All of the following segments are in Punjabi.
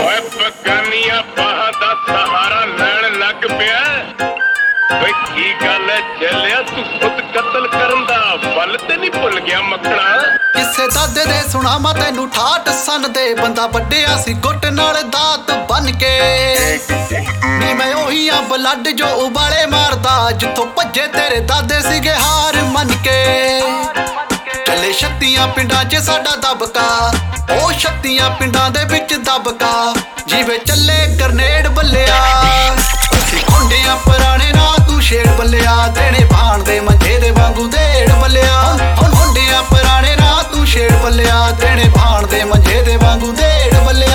ਓਏ ਬਗਾਨੀਆਂ ਬਾਹਾਂ ਦਾ ਸਹਾਰਾ ਲੈਣ ਲੱਗ ਪਿਆ ਓਏ ਕੀ ਗੱਲ ਐ ਚੱਲਿਆ ਤੂੰ ਖੁਦ ਕਤਲ ਕਰਨ ਦਾ ਵੱਲ ਤੇ ਨਹੀਂ ਭੁੱਲ ਗਿਆ ਮੱਖਣਾ ਕਿਸੇ ਦਾਦੇ ਦੇ ਸੁਣਾਵਾਂ ਤੈਨੂੰ 68 ਸੰਨ ਦੇ ਬੰਦਾ ਵੱਡਿਆ ਸੀ ਗੁੱਟ ਨਾਲ ਦਾਤ ਬਨ ਕੇ ਨੀ ਮੈਂ ਉਹੀ ਆ ਬਲੱਡ ਜੋ ਉਬਾਲੇ ਮਾਰਦਾ ਜਿੱਥੋਂ ਭੱਜੇ ਤੇਰੇ ਦਾਦੇ ਸੀਗੇ ਹਾਰ ਮੰਨ ਕੇ ਚੱਲੇ 36 ਪਿੰਡਾਂ 'ਚ ਸਾਡਾ ਦਬਕਾ ਉਹ 36 ਪਿੰਡਾਂ ਦੇ ਵਿੱਚ ਦਬਕਾ ਜਿਵੇਂ ਚੱਲੇ ਗਰਨੇਡ ਬੱਲਿਆ ਅਸੀਂ ਖੁੰਡਿਆਂ ਪੁਰਾਣੇ ਨਾ ਤੂੰ ਸ਼ੇਰ ਬੱਲਿਆ ਦੇਣੇ ਭਾਣ ਦੇ ਮੰਝੇ ਦੇ ਵਾਂਗੂ ਦੇੜ ਬੱਲਿਆ ਖੁੰਡਿਆਂ ਪੁਰਾਣੇ ਨਾ ਤੂੰ ਸ਼ੇਰ ਬੱਲਿਆ ਦੇਣੇ ਭਾਣ ਦੇ ਮੰਝੇ ਦੇ ਵਾਂਗੂ ਦੇੜ ਬੱਲਿਆ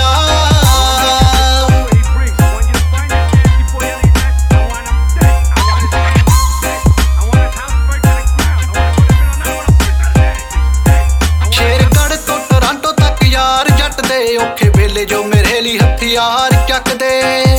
ਔਖੇ ਵੇਲੇ ਜੋ ਮੇਰੇ ਲਈ ਹਥਿਆਰ ਚੱਕਦੇ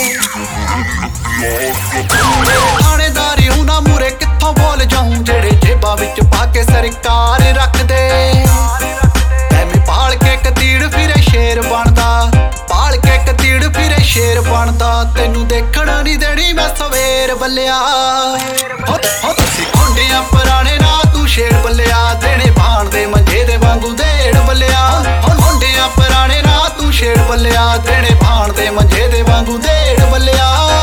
ਥਾਣੇਦਾਰੀ ਹੁਣਾ ਮੂਰੇ ਕਿੱਥੋਂ ਬੋਲ ਜਾਊਂ ਜਿਹੜੇ ਜੇਬਾਂ ਵਿੱਚ ਪਾ ਕੇ ਸਰਕਾਰ ਰੱਖਦੇ ਐਵੇਂ ਪਾਲ ਕੇ ਕਤੀੜ ਫਿਰੇ ਸ਼ੇਰ ਬਣਦਾ ਪਾਲ ਕੇ ਕਤੀੜ ਫਿਰੇ ਸ਼ੇਰ ਬਣਦਾ ਤੈਨੂੰ ਦੇਖਣ ਨਹੀਂ ਦੇਣੀ ਮੈਂ ਸਵੇਰ ਬੱਲਿਆ ਅਸੀਂ ਖੁੰਡਿਆਂ ਪੁਰਾਣੇ ਨਾ ਤੂੰ ਸ਼ੇਰ ਬੱਲਿਆ ਦੇਣੇ ਭਾਣ ਦੇ ਮੰਝੇ ਦੇ ਵਾਂਗੂ ਦੇੜ ਬੱਲਿਆ ਖੁੰਡਿਆਂ ਪੁਰਾਣੇ ਨਾ ਤੂੰ ਸ਼ੇਰ ਬੱਲਿਆ ਦੇਣੇ ਭਾਣ ਦੇ ਮੰਝੇ ਦੇ ਵਾਂਗੂ ਦੇੜ ਬੱਲਿਆ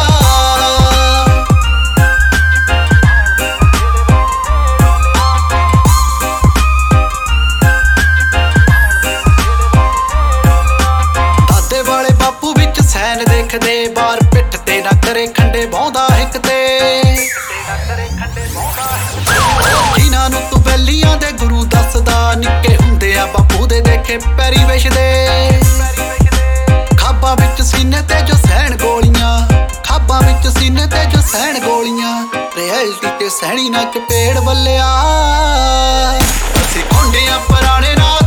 ਦਾਦੇ ਵਾਲੇ ਬਾਪੂ ਵਿੱਚ ਸੈਨ ਦੇਖਦੇ ਬਾਹਰ ਪਿੱਠ ਤੇ ਨਾ ਕਰੇ ਖੰਡੇ ਬਹੁੰਦਾ ਹਿੱਕ ਤੇ ਜਿਨ੍ਹਾਂ ਨੂੰ ਤੂੰ ਬੈਲੀਆਂ ਦੇ ਗੁਰੂ ਦੱਸਦਾ ਨਿੱਕੇ ਹੁੰਦੇ ਆ ਬਾਪੂ ਦੇ ਦੇਖੇ ਪੈਰੀ ਵਿਛਦੇ ਖਾਬਾਂ ਵਿੱਚ ਸੀਨੇ ਤੇ ਜੋ ਸਹਿਣ ਗੋਲੀਆਂ ਖਾਬਾਂ ਵਿੱਚ ਸੀਨੇ ਤੇ ਜੋ ਸਹਿਣ ਗੋਲੀਆਂ ਰਿਐਲਿਟੀ ਤੇ ਸਹਿਣੀ ਨਾ ਚਪੇੜ ਬੱਲਿਆ ਅਸੀਂ ਖੁੰਡਿਆਂ ਪੁਰਾਣੇ ਨਾ